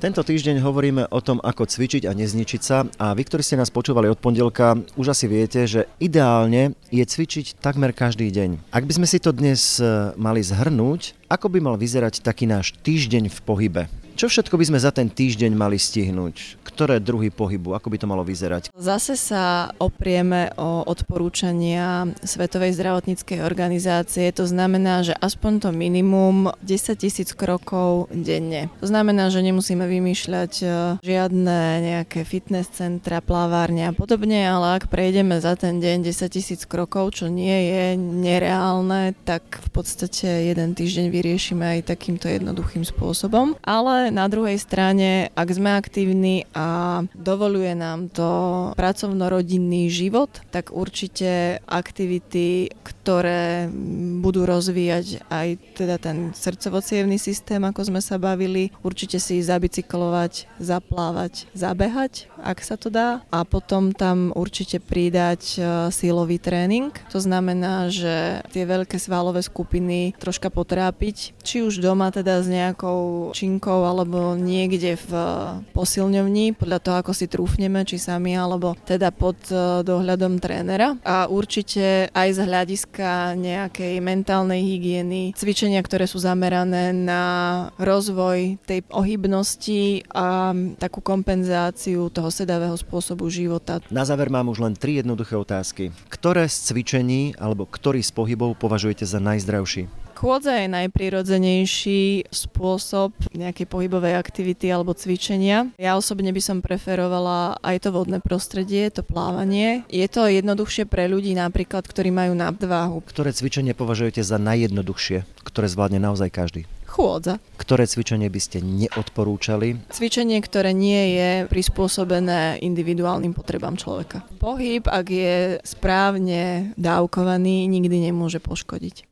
Tento týždeň hovoríme o tom, ako cvičiť a nezničiť sa a vy, ktorí ste nás počúvali od pondelka, už asi viete, že ideálne je cvičiť takmer každý deň. Ak by sme si to dnes mali zhrnúť, ako by mal vyzerať taký náš týždeň v pohybe? Čo všetko by sme za ten týždeň mali stihnúť? Ktoré druhy pohybu? Ako by to malo vyzerať? Zase sa oprieme o odporúčania Svetovej zdravotníckej organizácie. To znamená, že aspoň to minimum 10 000 krokov denne. To znamená, že nemusíme vymýšľať žiadne nejaké fitness centra, plavárne a podobne, ale ak prejdeme za ten deň 10 000 krokov, čo nie je nereálne, tak v podstate jeden týždeň vyriešime aj takýmto jednoduchým spôsobom. Ale na druhej strane, ak sme aktívni a dovoluje nám to pracovno-rodinný život, tak určite aktivity, ktoré budú rozvíjať aj teda ten srdcovo-cievny systém, ako sme sa bavili, určite si zabicyklovať, zaplávať, zabehať, ak sa to dá, a potom tam určite pridať silový tréning. To znamená, že tie veľké svalové skupiny troška potrápiť, či už doma teda s nejakou činkou alebo niekde v posilňovni, podľa toho, ako si trúfneme, či sami, alebo teda pod dohľadom trénera. A určite aj z hľadiska nejakej mentálnej hygieny, cvičenia, ktoré sú zamerané na rozvoj tej ohybnosti a takú kompenzáciu toho sedavého spôsobu života. Na záver mám už len 3 jednoduché otázky. Ktoré z cvičení alebo ktorý z pohybov považujete za najzdravší? Chôdza je najprirodzenejší spôsob nejakej pohybovej aktivity alebo cvičenia. Ja osobne by som preferovala aj to vodné prostredie, to plávanie. Je to jednoduchšie pre ľudí napríklad, ktorí majú nadváhu. Ktoré cvičenie považujete za najjednoduchšie, ktoré zvládne naozaj každý? Chôdza. Ktoré cvičenie by ste neodporúčali? Cvičenie, ktoré nie je prispôsobené individuálnym potrebám človeka. Pohyb, ak je správne dávkovaný, nikdy nemôže poškodiť.